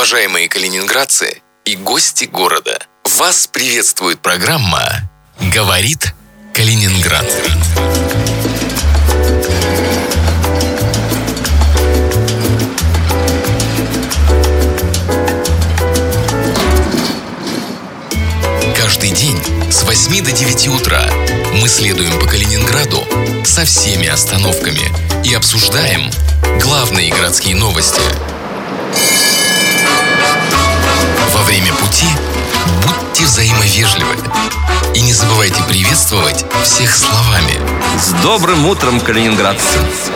Уважаемые калининградцы и гости города, вас приветствует программа «Говорит Калининград». Каждый день с 8 до 9 утра мы следуем по Калининграду со всеми остановками и обсуждаем главные городские новости. Во время пути будьте взаимовежливы и не забывайте приветствовать всех словами. С добрым утром, калининградцы!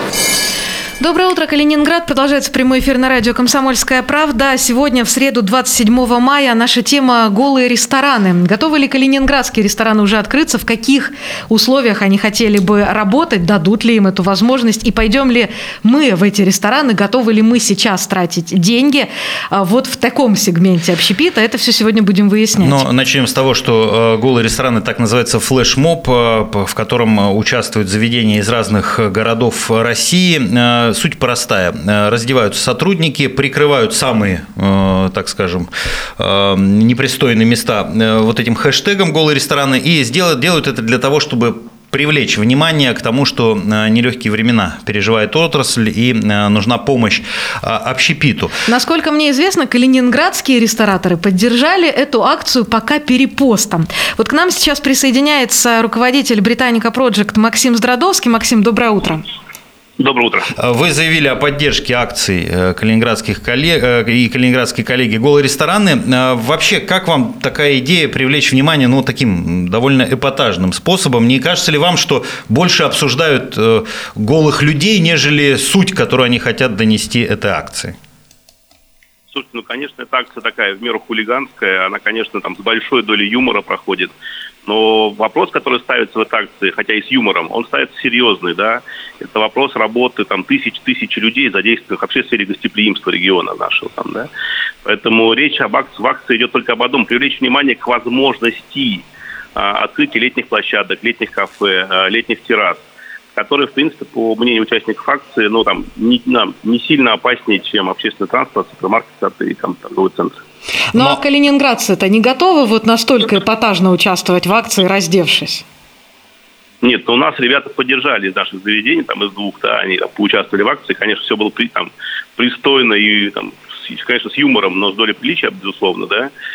Доброе утро, Калининград. Продолжается прямой эфир на радио «Комсомольская правда». Сегодня, в среду, 27 мая, наша тема «Голые рестораны». Готовы ли калининградские рестораны уже открыться? В каких условиях они хотели бы работать? Дадут ли им эту возможность? И пойдем ли мы в эти рестораны? Готовы ли мы сейчас тратить деньги вот в таком сегменте общепита? Это все сегодня будем выяснять. Но начнем с того, что голые рестораны, так называется флешмоб, в котором участвуют заведения из разных городов России. Суть простая. Раздеваются сотрудники, прикрывают самые, так скажем, непристойные места вот этим хэштегом «голые рестораны» и делают это для того, чтобы привлечь внимание к тому, что нелегкие времена переживает отрасль и нужна помощь общепиту. Насколько мне известно, калининградские рестораторы поддержали эту акцию пока перепостом. Вот к нам сейчас присоединяется руководитель Britannica Project Максим Здрадовский. Максим, доброе утро. Доброе утро. Вы заявили о поддержке акций калининградских коллег и калининградские коллеги «Голые рестораны». Вообще, как вам такая идея привлечь внимание, таким довольно эпатажным способом? Не кажется ли вам, что больше обсуждают голых людей, нежели суть, которую они хотят донести этой акции? Слушайте, конечно, эта акция такая в меру хулиганская, она, конечно, там с большой долей юмора проходит. Но вопрос, который ставится в этой акции, хотя и с юмором, он ставится серьезный, да. Это вопрос работы тысяч людей, задействованных вообще в сфере гостеприимства региона нашего, да. Поэтому речь в акции идет только об одном: привлечь внимание к возможности открытия летних площадок, летних кафе, летних террас, которые, в принципе, по мнению участников акции, не сильно опаснее, чем общественный транспорт, супермаркеты и торговые центры. А калининградцы-то не готовы вот настолько эпатажно участвовать в акции, раздевшись? Нет, у нас ребята поддержали из наших заведений, из двух, они поучаствовали в акции. Конечно, все было пристойно и, конечно, с юмором, но с долей приличия, безусловно,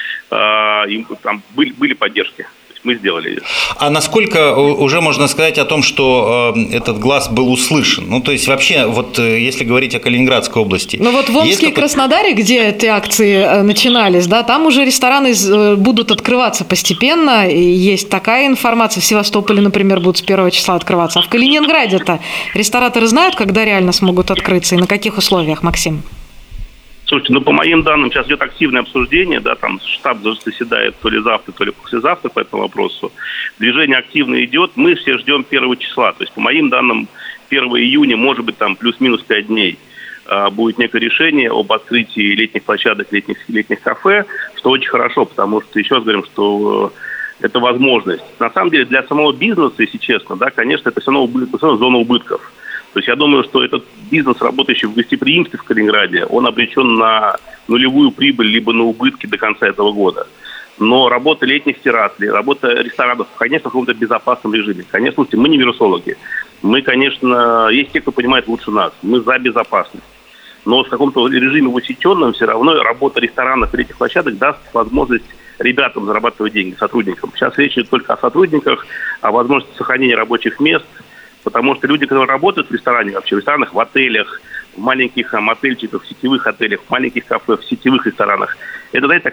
да. И были поддержки. Мы сделали это. А насколько уже можно сказать о том, что этот глаз был услышан? То есть вообще, если говорить о Калининградской области. В Омске и Краснодаре, где эти акции начинались, да, там уже рестораны будут открываться постепенно. И есть такая информация. В Севастополе, например, будут с 1 числа открываться. А в Калининграде-то рестораторы знают, когда реально смогут открыться и на каких условиях, Максим? Слушайте, по моим данным, сейчас идет активное обсуждение, да, штаб заседает то ли завтра, то ли послезавтра по этому вопросу. Движение активно идет, мы все ждем 1 числа. То есть, по моим данным, 1 июня, может быть, плюс-минус 5 дней будет некое решение об открытии летних площадок, летних кафе, что очень хорошо, потому что, еще раз говорим, что это возможность. На самом деле, для самого бизнеса, если честно, да, конечно, это все равно зона убытков. То есть я думаю, что этот бизнес, работающий в гостеприимстве в Калининграде, он обречен на нулевую прибыль либо на убытки до конца этого года. Но работа летних террас, работа ресторанов, конечно, в каком-то безопасном режиме. Конечно, мы не вирусологи. Мы, конечно, есть те, кто понимает лучше нас. Мы за безопасность. Но в каком-то режиме усеченном все равно работа ресторанов и летних площадок даст возможность ребятам зарабатывать деньги, сотрудникам. Сейчас речь идет только о сотрудниках, о возможности сохранения рабочих мест. Потому что люди, которые работают в ресторане, вообще в ресторанах, в отелях, в маленьких мотельчиках, в сетевых отелях, в маленьких кафе, в сетевых ресторанах, это, знаете,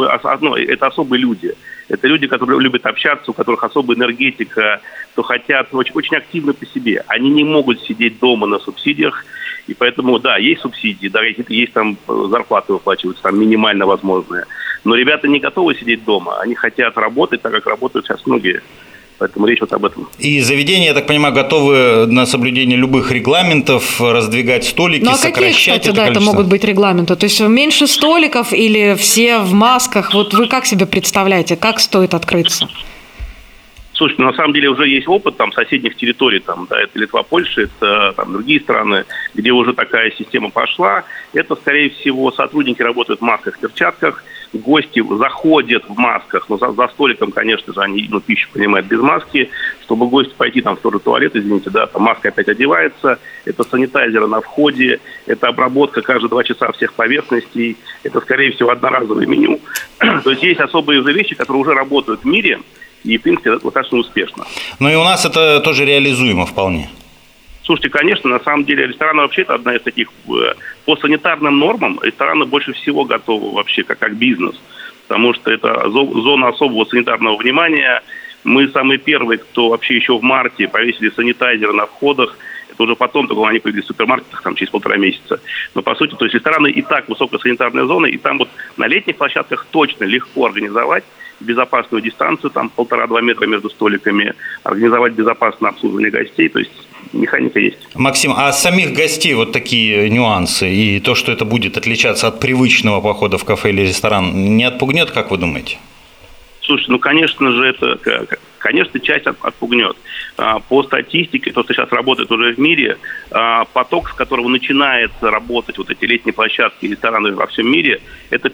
это особые люди. Это люди, которые любят общаться, у которых особая энергетика, кто хотят очень активно по себе. Они не могут сидеть дома на субсидиях, и поэтому, да, есть субсидии, да, есть зарплаты выплачиваются, минимально возможные. Но ребята не готовы сидеть дома, они хотят работать, так как работают сейчас многие. Поэтому речь об этом. И заведения, я так понимаю, готовы на соблюдение любых регламентов, раздвигать столики, сокращать какие, кстати, это количество? Это могут быть регламенты? То есть меньше столиков или все в масках? Вы как себе представляете, как стоит открыться? Слушай, на самом деле уже есть опыт там соседних территорий, там, да, это Литва, Польша, это там другие страны, где уже такая система пошла. Это, скорее всего, сотрудники работают в масках, в перчатках, гости заходят в масках, но за столиком, конечно же, они пищу принимают без маски, чтобы гости пойти там в тот же туалет, извините, да, там маска опять одевается, это санитайзеры на входе, это обработка каждые 2 часа всех поверхностей, это, скорее всего, одноразовое меню. То есть есть особые уже вещи, которые уже работают в мире, и, в принципе, это достаточно успешно. Ну и у нас это тоже реализуемо вполне. Слушайте, конечно, на самом деле рестораны вообще это одна из таких, по санитарным нормам, рестораны больше всего готовы вообще как бизнес, потому что это зона особого санитарного внимания. Мы самые первые, кто вообще еще в марте повесили санитайзеры на входах. Это уже потом, только они появились в супермаркетах там, через 1,5 месяца. Но по сути, то есть рестораны и так высокосанитарная зона, и там вот на летних площадках точно легко организовать безопасную дистанцию, там 1,5-2 метра между столиками, организовать безопасное обслуживание гостей, то есть механика есть. Максим, а самих гостей вот такие нюансы и то, что это будет отличаться от привычного похода в кафе или ресторан, не отпугнет, как вы думаете? Слушай, конечно же, конечно, часть отпугнет. По статистике, то, что сейчас работает уже в мире, поток, с которого начинает работать вот эти летние площадки и рестораны во всем мире, это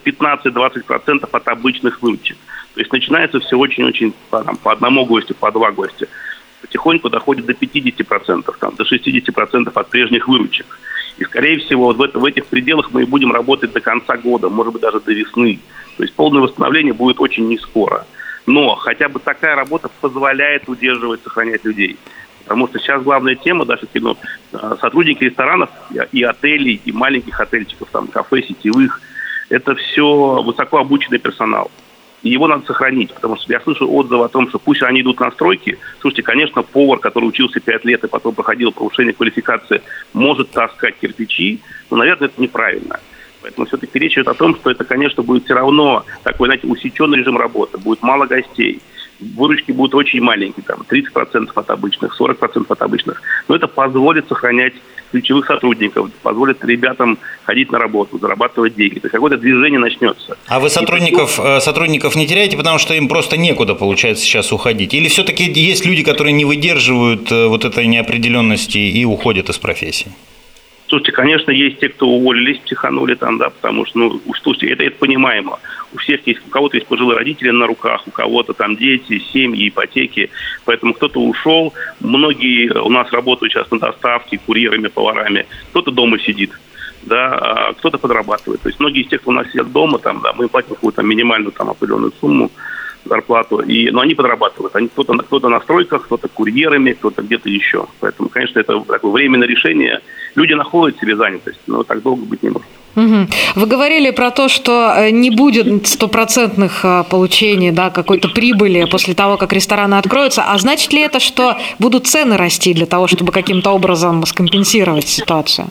15-20% от обычных выручек. То есть начинается все очень-очень по одному гостю, по 2 гостя. Потихоньку доходит до 50%, до 60% от прежних выручек. И, скорее всего, в этих пределах мы и будем работать до конца года, может быть, даже до весны. То есть полное восстановление будет очень не скоро. Но хотя бы такая работа позволяет удерживать, сохранять людей. Потому что сейчас главная тема, даже сотрудники ресторанов и отелей, и маленьких отельчиков, там, кафе, сетевых, это все высокообученный персонал. И его надо сохранить, потому что я слышу отзывы о том, что пусть они идут на стройки. Слушайте, конечно, повар, который учился 5 лет и потом проходил повышение квалификации, может таскать кирпичи, но, наверное, это неправильно. Поэтому все-таки речь идет о том, что это, конечно, будет все равно такой, знаете, усеченный режим работы. Будет мало гостей. Выручки будут очень маленькие, там 30% от обычных, 40% от обычных. Но это позволит сохранять ключевых сотрудников, позволит ребятам ходить на работу, зарабатывать деньги. То есть какое-то движение начнется. А вы сотрудников не теряете, потому что им просто некуда, получается, сейчас уходить? Или все-таки есть люди, которые не выдерживают вот этой неопределенности и уходят из профессии? Слушайте, конечно, есть те, кто уволились, психанули там, да, потому что, слушайте, это понимаемо. У всех есть, у кого-то есть пожилые родители на руках, у кого-то там дети, семьи, ипотеки, поэтому кто-то ушел. Многие у нас работают сейчас на доставке, курьерами, поварами, кто-то дома сидит, да, а кто-то подрабатывает. То есть многие из тех, кто у нас сидят дома, там, да, мы платим какую-то минимальную там определенную сумму, зарплату, но они подрабатывают. Кто-то на стройках, кто-то курьерами, кто-то где-то еще. Поэтому, конечно, это такое временное решение. Люди находят себе занятость, но так долго быть не может. Угу. Вы говорили про то, что не будет стопроцентных получений, да, какой-то прибыли после того, как рестораны откроются. А значит ли это, что будут цены расти для того, чтобы каким-то образом скомпенсировать ситуацию?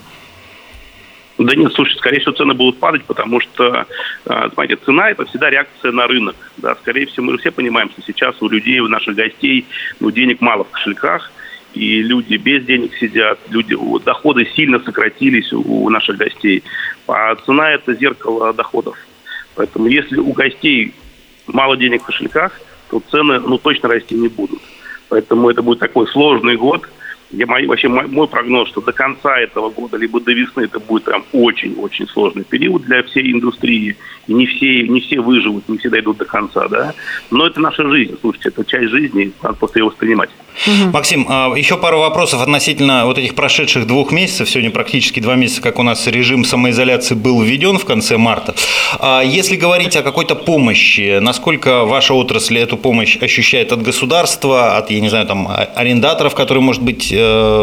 Да нет, слушай, скорее всего, цены будут падать, потому что, смотрите, цена – это всегда реакция на рынок. Да, скорее всего, мы все понимаем, что сейчас у людей, у наших гостей, денег мало в кошельках, и люди без денег сидят, доходы сильно сократились у наших гостей. А цена – это зеркало доходов. Поэтому если у гостей мало денег в кошельках, то цены точно расти не будут. Поэтому это будет такой сложный год. Мой прогноз, что до конца этого года, либо до весны, это будет прям очень-очень сложный период для всей индустрии. И не все выживут, не все дойдут до конца, да. Но это наша жизнь, слушайте, это часть жизни, надо просто ее воспринимать. Максим, еще пару вопросов относительно вот этих прошедших 2 месяцев. Сегодня практически 2 месяца, как у нас режим самоизоляции был введен в конце марта. Если говорить о какой-то помощи, насколько ваша отрасль эту помощь ощущает от государства, от, я не знаю, там, арендаторов, которые, может быть,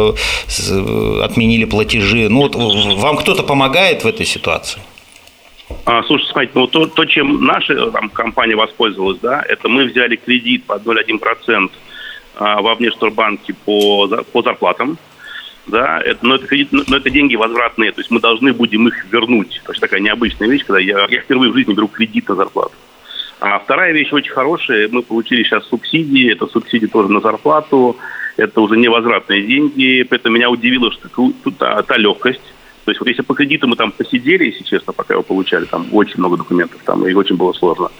отменили платежи? Вам кто-то помогает в этой ситуации? Слушайте, смотрите, то, чем наша компания воспользовалась, да, это мы взяли кредит под 0,1% во Внешторгбанке по зарплатам, да, но это деньги возвратные, то есть мы должны будем их вернуть. То есть такая необычная вещь, когда я впервые в жизни беру кредит на зарплату. А вторая вещь очень хорошая, мы получили сейчас субсидии, это субсидии тоже на зарплату, это уже невозвратные деньги, поэтому меня удивило, что тут та легкость. То есть вот если по кредиту мы там посидели, если честно, пока его получали, там очень много документов, там и очень было сложно,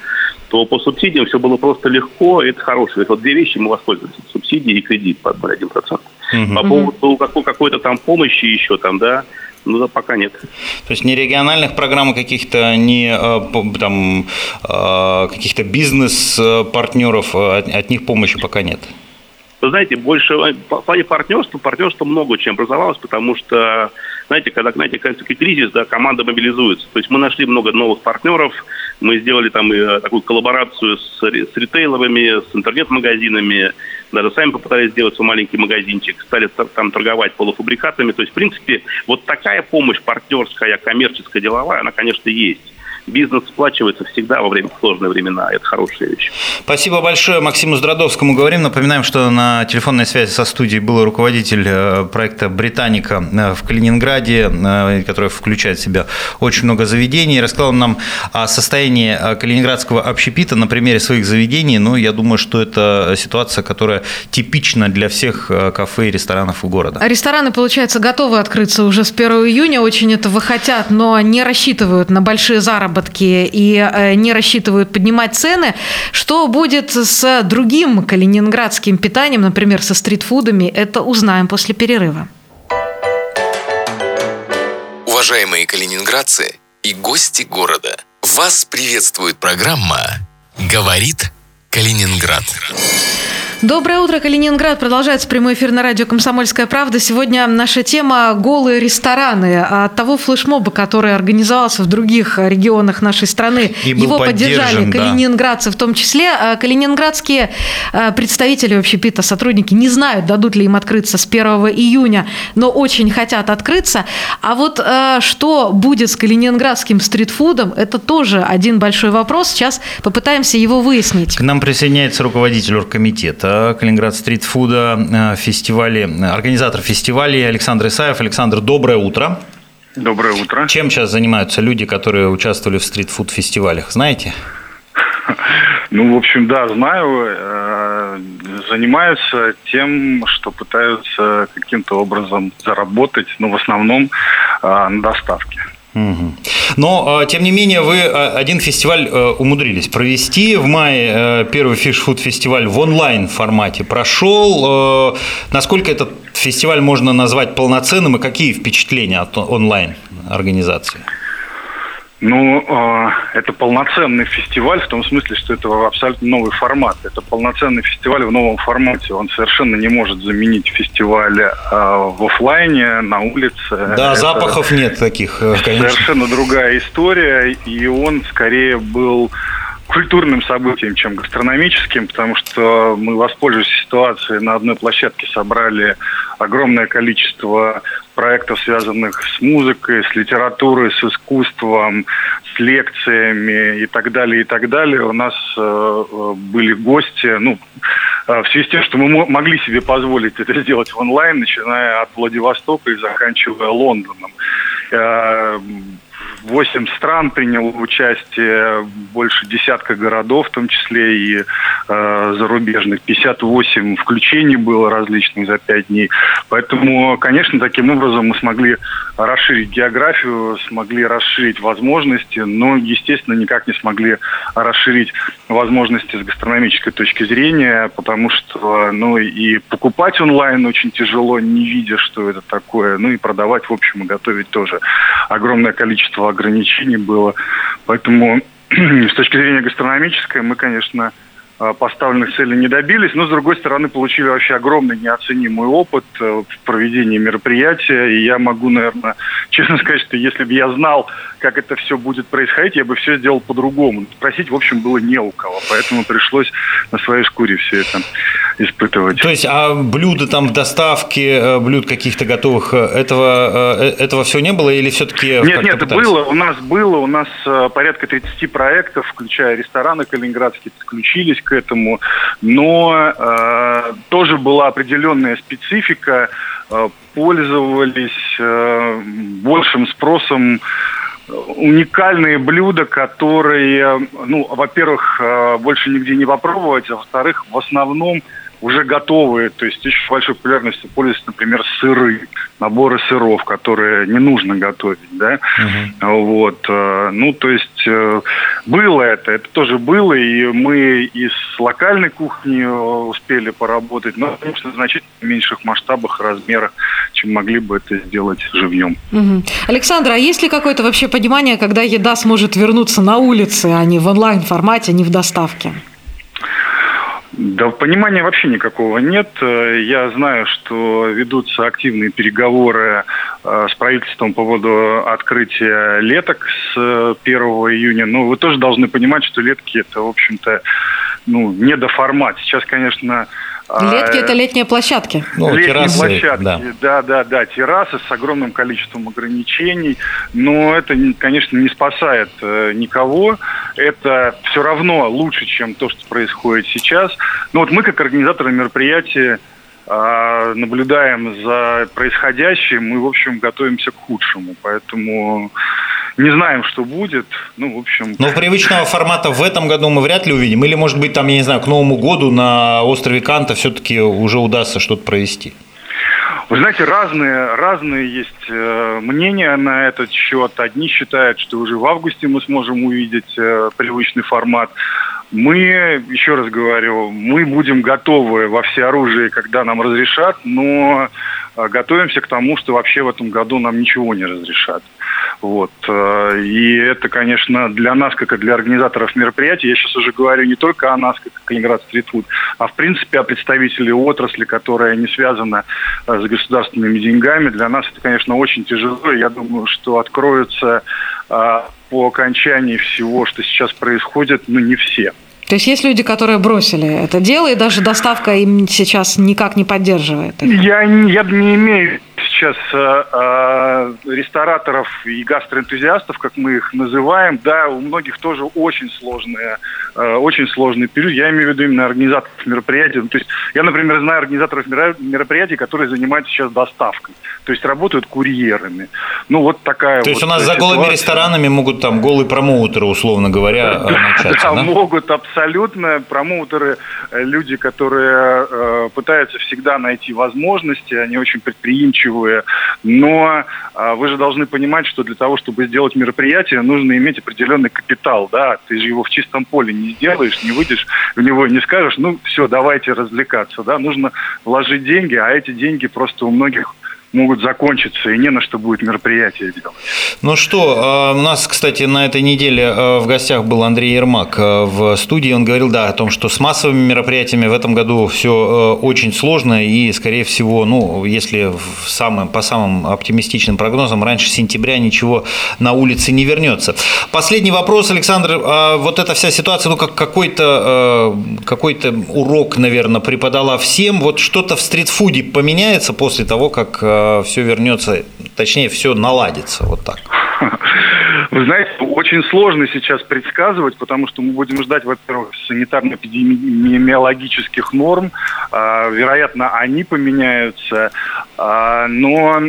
то по субсидиям все было просто легко, и это хорошее. Вот две вещи мы воспользовались: субсидии и кредит под 1%. По поводу какой-то там помощи еще там, да, ну да, пока нет. То есть ни региональных программ каких-то, ни там каких-то бизнес-партнеров, от них помощи пока нет? Вы знаете, больше в плане партнерства много чем образовалось, потому что, знаете, когда все-таки кризис, да, команда мобилизуется. То есть мы нашли много новых партнеров, мы сделали там такую коллаборацию с ритейловыми, с интернет-магазинами, даже сами попытались сделать свой маленький магазинчик, стали там торговать полуфабрикатами. То есть, в принципе, вот такая помощь партнерская, коммерческая, деловая, она, конечно, есть. Бизнес сплачивается всегда во время сложные времена. Это хорошая вещь. Спасибо большое. Максиму Здрадовскому говорим. Напоминаем, что на телефонной связи со студией был руководитель проекта «Британика» в Калининграде, который включает в себя очень много заведений. Рассказал нам о состоянии калининградского общепита на примере своих заведений. Ну, я думаю, что это ситуация, которая типична для всех кафе и ресторанов города. Рестораны, получается, готовы открыться уже с 1 июня. Очень этого хотят, но не рассчитывают на большие заработки и не рассчитывают поднимать цены. Что будет с другим калининградским питанием, например, со стритфудами, это узнаем после перерыва. Уважаемые калининградцы и гости города, вас приветствует программа «Говорит Калининград». Доброе утро, Калининград. Продолжается прямой эфир на радио «Комсомольская правда». Сегодня наша тема «Голые рестораны». От того флешмоба, который организовался в других регионах нашей страны, его поддержали калининградцы в том числе. Калининградские представители общепита, сотрудники не знают, дадут ли им открыться с 1 июня, но очень хотят открыться. А вот что будет с калининградским стритфудом, это тоже один большой вопрос. Сейчас попытаемся его выяснить. К нам присоединяется руководитель оргкомитета Калининград стритфуда, организатор фестивалей Александр Исаев. Александр, доброе утро. Доброе утро. Чем сейчас занимаются люди, которые участвовали в стритфуд-фестивалях, знаете? Ну, в общем, да, знаю. Занимаются тем, что пытаются каким-то образом заработать, но в основном на доставке. Но, тем не менее, вы один фестиваль умудрились провести. В мае первый фиш-фуд-фестиваль в онлайн-формате прошел. Насколько этот фестиваль можно назвать полноценным и какие впечатления от онлайн-организации? Ну, это полноценный фестиваль в том смысле, что это абсолютно новый формат. Это полноценный фестиваль в новом формате. Он совершенно не может заменить фестиваль в офлайне, на улице. Да, это запахов нет таких, конечно. Совершенно другая история, и он скорее был культурным событием, чем гастрономическим, потому что мы, воспользуясь ситуацией, на одной площадке собрали огромное количество проектов, связанных с музыкой, с литературой, с искусством, с лекциями и так далее, и так далее. У нас были гости, в связи с тем, что мы могли себе позволить это сделать в онлайн, начиная от Владивостока и заканчивая Лондоном. 8 стран приняло участие, больше десятка городов, в том числе и зарубежных. 58 включений было различных за 5 дней. Поэтому, конечно, таким образом мы смогли расширить географию, смогли расширить возможности, но, естественно, никак не смогли расширить возможности с гастрономической точки зрения, потому что, и покупать онлайн очень тяжело, не видя, что это такое, и продавать, в общем, и готовить тоже огромное количество ограничений было. Поэтому с точки зрения гастрономической мы, конечно, поставленных целей не добились, но, с другой стороны, получили вообще огромный неоценимый опыт в проведении мероприятия. И я могу, наверное, честно сказать, что если бы я знал, как это все будет происходить, я бы все сделал по-другому. Спросить, в общем, было не у кого, поэтому пришлось на своей шкуре все это испытывать. То есть, а блюда там в доставке, блюд каких-то готовых, этого всего не было или все-таки... Нет, было. У нас порядка 30 проектов, включая рестораны калининградские, подключились к этому, но тоже была определенная специфика, пользовались большим спросом уникальные блюда, которые, во-первых, больше нигде не попробовать, а во-вторых, в основном уже готовые, то есть очень большой популярностью пользуются, например, сыры, наборы сыров, которые не нужно готовить, да, то есть Было это тоже было, и мы и с локальной кухней успели поработать, но, конечно, в значительно меньших масштабах, размерах, чем могли бы это сделать живьем. Угу. Александр, а есть ли какое-то вообще понимание, когда еда сможет вернуться на улице, а не в онлайн-формате, не в доставке? Да, понимания вообще никакого нет. Я знаю, что ведутся активные переговоры с правительством по поводу открытия леток с 1 июня. Но вы тоже должны понимать, что летки – это, в общем-то, недоформат. Сейчас, конечно… Летки – это летние площадки. Летние террасы, площадки, да, террасы с огромным количеством ограничений. Но это, конечно, не спасает никого. Это все равно лучше, чем то, что происходит сейчас. Но вот мы, как организаторы мероприятия, наблюдаем за происходящим и, в общем, готовимся к худшему. Поэтому не знаем, что будет. В общем... Но привычного формата в этом году мы вряд ли увидим. Или, может быть, там, я не знаю, к Новому году на острове Канта все-таки уже удастся что-то провести? Вы знаете, разные есть мнения на этот счет. Одни считают, что уже в августе мы сможем увидеть привычный формат. Мы, еще раз говорю, мы будем готовы во всеоружии, когда нам разрешат, но готовимся к тому, что вообще в этом году нам ничего не разрешат. Вот. И это, конечно, для нас, как и для организаторов мероприятий, я сейчас уже говорю не только о нас, как Калининград Стритфуд, а в принципе о представителей отрасли, которая не связана с государственными деньгами. Для нас это, конечно, очень тяжело. Я думаю, что откроются по окончании всего, что сейчас происходит, не все. То есть есть люди, которые бросили это дело, и даже доставка им сейчас никак не поддерживает это? Я не имею сейчас рестораторов и гастроэнтузиастов, как мы их называем. Да, у многих тоже очень сложный период. Я имею в виду именно организаторов мероприятий. То есть я, например, знаю организаторов мероприятий, которые занимаются сейчас доставкой. То есть работают курьерами. Вот такая. То есть у нас за голыми ресторанами могут там голые промоутеры, условно говоря, начаться, да? Могут абсолютно. Промоутеры, люди, которые пытаются всегда найти возможности, они очень предприимчивые. Но вы же должны понимать, что для того, чтобы сделать мероприятие, нужно иметь определенный капитал, да. Ты же его в чистом поле не сделаешь, не выйдешь в него и не скажешь, все, давайте развлекаться, да. Нужно вложить деньги, а эти деньги просто у многих могут закончиться, и не на что будет мероприятие делать. Ну что, у нас, кстати, на этой неделе в гостях был Андрей Ермак в студии. Он говорил, о том, что с массовыми мероприятиями в этом году все очень сложно, и, скорее всего, если по самым оптимистичным прогнозам, раньше сентября ничего на улице не вернется. Последний вопрос, Александр. Вот эта вся ситуация, как какой-то урок, наверное, преподала всем. Вот что-то в стритфуде поменяется после того, как все вернется, точнее, все наладится, вот так? Вы знаете, очень сложно сейчас предсказывать, потому что мы будем ждать, во-первых, санитарно-эпидемиологических норм. Вероятно, они поменяются. Но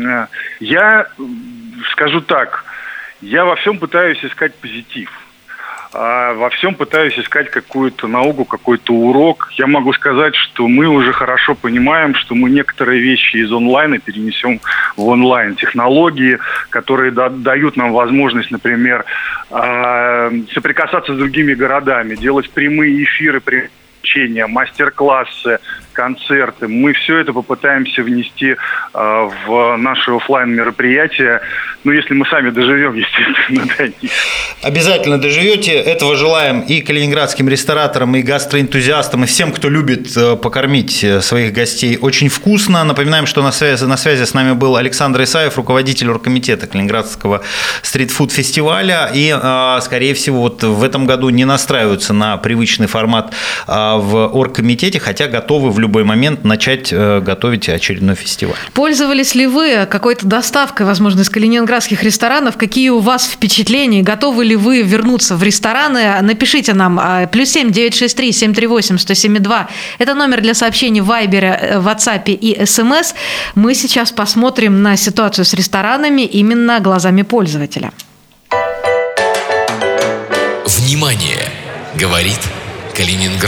я скажу так, я во всем пытаюсь искать позитив. Во всем пытаюсь искать какую-то науку, какой-то урок. Я могу сказать, что мы уже хорошо понимаем, что мы некоторые вещи из онлайна перенесем в онлайн. Технологии, которые дают нам возможность, например, соприкасаться с другими городами, делать прямые эфиры, мастер-классы, концерты. Мы все это попытаемся внести в наши офлайн мероприятия. Если мы сами доживем, естественно, до них. Обязательно доживете. Этого желаем и калининградским рестораторам, и гастроэнтузиастам, и всем, кто любит покормить своих гостей очень вкусно. Напоминаем, что на связи с нами был Александр Исаев, руководитель оргкомитета Калининградского стритфуд-фестиваля. И, скорее всего, в этом году не настраиваются на привычный формат в оргкомитете, хотя готовы в любой момент начать готовить очередной фестиваль. Пользовались ли вы какой-то доставкой, возможно, из калининградских ресторанов? Какие у вас впечатления? Готовы ли вы вернуться в рестораны? Напишите нам +7 963 738 1072. Это номер для сообщений в Вайбере, WhatsApp и СМС. Мы сейчас посмотрим на ситуацию с ресторанами именно глазами пользователя. Внимание! Говорит Калининград.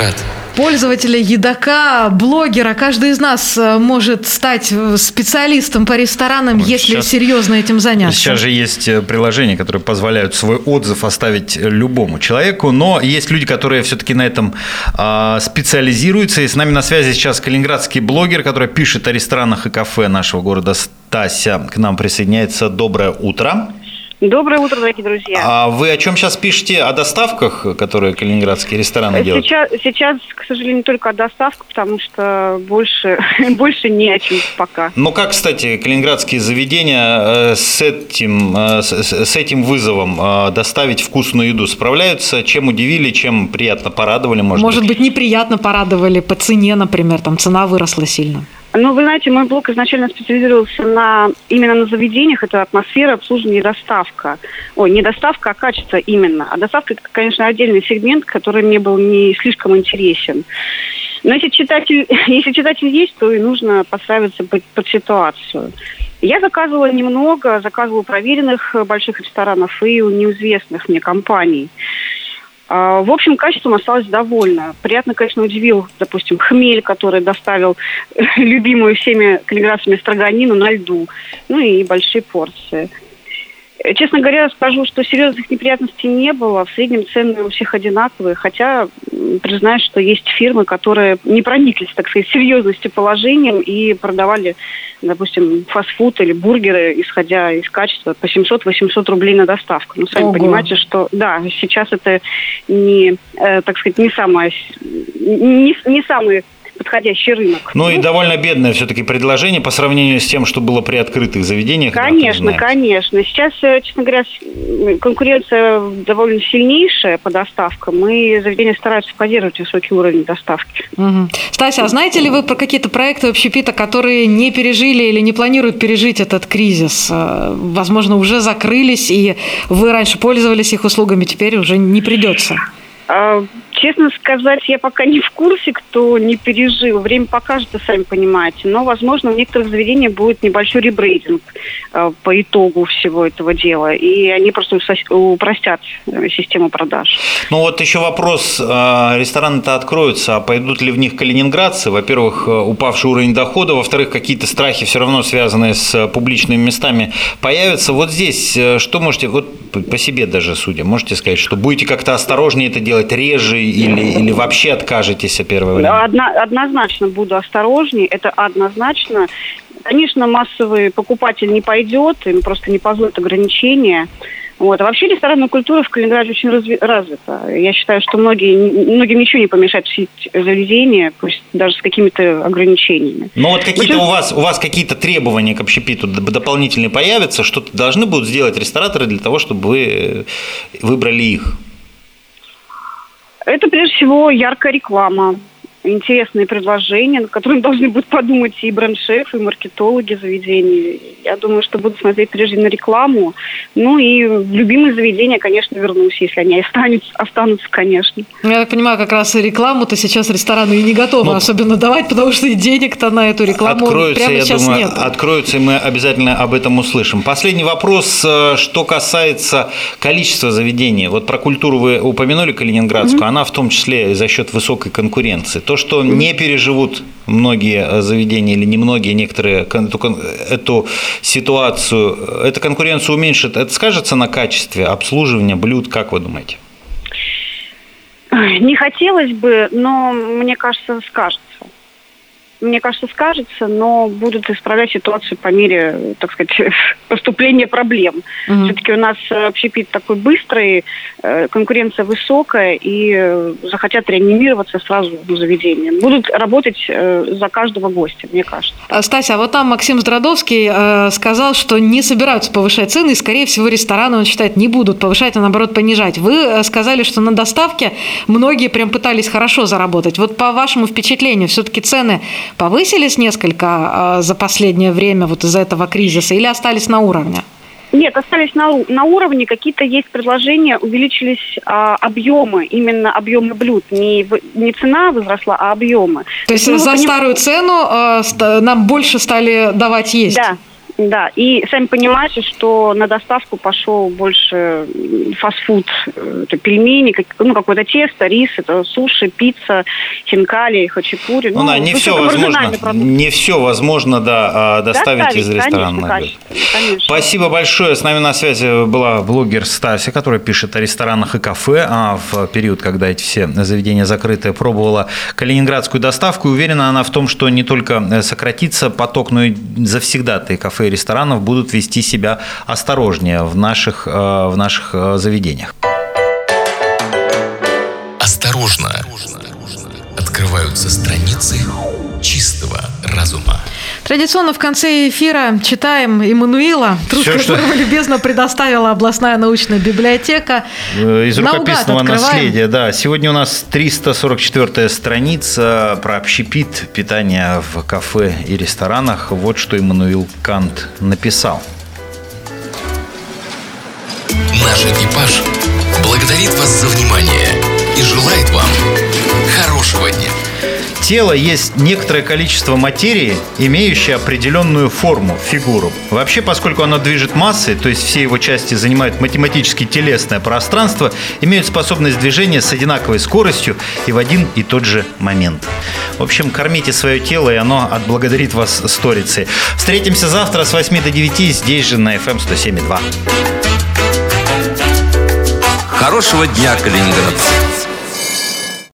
пользователя, едока, блогера. Каждый из нас может стать специалистом по ресторанам, если серьезно этим заняться. Сейчас же есть приложения, которые позволяют свой отзыв оставить любому человеку, но есть люди, которые все-таки на этом специализируются. И с нами на связи сейчас калининградский блогер, который пишет о ресторанах и кафе нашего города, Стася к нам присоединяется. Доброе утро. Доброе утро, дорогие друзья. А вы о чем сейчас пишете? О доставках, которые калининградские рестораны делают? Сейчас, к сожалению, только о доставках, потому что больше не о чем пока. Ну как, кстати, калининградские заведения с этим вызовом доставить вкусную еду справляются? Чем удивили, чем приятно порадовали? Может быть, неприятно порадовали по цене, например, там цена выросла сильно. Ну, вы знаете, мой блог изначально специализировался именно на заведениях. Это атмосфера, обслуживание и доставка. Ой, не доставка, а качество именно. А доставка – это, конечно, отдельный сегмент, который мне был не слишком интересен. Но если читатель есть, то и нужно подстраиваться под ситуацию. Я заказывала немного, заказывала у проверенных больших ресторанов и у неизвестных мне компаний. В общем, качеством осталась довольна. Приятно, конечно, удивил, допустим, Хмель, который доставил любимую всеми калининградцами строганину на льду. Ну и большие порции. Честно говоря, скажу, что серьезных неприятностей не было. В среднем цены у всех одинаковые. Хотя, признаюсь, что есть фирмы, которые не прониклись, так сказать, серьезностью положением и продавали, допустим, фастфуд или бургеры, исходя из качества, по 700-800 рублей на доставку. Ну, сами понимаете, что, да, сейчас это не, так сказать, не самый подходящий рынок. Ну и довольно бедное все-таки предложение по сравнению с тем, что было при открытых заведениях. Конечно, конечно. Сейчас, честно говоря, конкуренция довольно сильнейшая по доставкам, и заведения стараются поддерживать высокий уровень доставки. Угу. Стася, а знаете ли вы про какие-то проекты общепита, которые не пережили или не планируют пережить этот кризис? Возможно, уже закрылись, и вы раньше пользовались их услугами, теперь уже не придется? Честно сказать, я пока не в курсе, кто не пережил. Время покажет, вы сами понимаете. Но, возможно, в некоторых заведениях будет небольшой ребрейдинг по итогу всего этого дела. И они просто упростят систему продаж. Ну вот еще вопрос. Рестораны-то откроются, а пойдут ли в них калининградцы? Во-первых, упавший уровень дохода. Во-вторых, какие-то страхи, все равно связанные с публичными местами, появятся. Вот здесь что можете, вот по себе даже судя, можете сказать, что будете как-то осторожнее это делать, реже, или вообще откажетесь о первое время? Однозначно буду осторожнее, это однозначно. Конечно, массовый покупатель не пойдет, им просто не позволят ограничения. Вот. А вообще ресторанная культура в Калининграде очень развита. Я считаю, что многим ничего не помешает посетить заведения, пусть даже с какими-то ограничениями. Но вот какие-то у вас какие-то требования к общепиту дополнительные появятся? Что-то должны будут сделать рестораторы для того, чтобы вы выбрали их? Это, прежде всего, яркая реклама, интересные предложения, над которыми должны будут подумать и бренд-шефы, и маркетологи заведений. Я думаю, что буду смотреть прежде на рекламу. Ну и в любимые заведения, конечно, вернусь, если они останутся, конечно. Я так понимаю, как раз и рекламу-то сейчас рестораны и не готовы особенно давать, потому что и денег-то на эту рекламу прямо сейчас нет. Откроются, и мы обязательно об этом услышим. Последний вопрос, что касается количества заведений. Вот про культуру вы упомянули калининградскую, она в том числе за счет высокой конкуренции. То, что не переживут многие заведения или немногие, некоторые эту ситуацию, эта конкуренцию уменьшит, это скажется на качестве обслуживания блюд, как вы думаете? Не хотелось бы, но мне кажется, скажется. Мне кажется, скажется, но будут исправлять ситуацию по мере, так сказать, поступления проблем. Все-таки у нас общепит такой быстрый, конкуренция высокая, и захотят реанимироваться сразу в заведении. Будут работать за каждого гостя, мне кажется. Стася, а вот там Максим Здрадовский сказал, что не собираются повышать цены, и, скорее всего, рестораны, он считает, не будут повышать, а наоборот понижать. Вы сказали, что на доставке многие прям пытались хорошо заработать. Вот по вашему впечатлению, все-таки цены повысились несколько за последнее время вот из-за этого кризиса или остались на уровне? Нет, остались на уровне. Какие-то есть предложения, увеличились объемы, именно объемы блюд. Не цена возросла, а объемы. То есть за старую цену нам больше стали давать есть? Да, и сами понимаете, что на доставку пошел больше фастфуд. Это пельмени, какое-то тесто, рис, это суши, пицца, хинкали, хачапури. Не все возможно, доставить из ресторана. Конечно. Спасибо большое. С нами на связи была блогер Стася, которая пишет о ресторанах и кафе, а в период, когда эти все заведения закрыты, пробовала калининградскую доставку. И уверена она в том, что не только сократится поток, но и завсегдатые кафе и ресторанов будут вести себя осторожнее в наших заведениях. Осторожно! Открываются страницы чистого разума. Традиционно в конце эфира читаем Эммануила, труд которого любезно предоставила областная научная библиотека. Из рукописного наследия, да. Сегодня у нас 344-я страница про общепит, питание в кафе и ресторанах. Вот что Иммануил Кант написал. Наш экипаж благодарит вас за внимание и желает вам хорошего дня. Тело есть некоторое количество материи, имеющее определенную форму, фигуру. Вообще, поскольку оно движет массой, то есть все его части занимают математически телесное пространство, имеют способность движения с одинаковой скоростью и в один и тот же момент. В общем, кормите свое тело, и оно отблагодарит вас сторицей. Встретимся завтра с 8 до 9 здесь же на FM 107.2. Хорошего дня, калининградцы!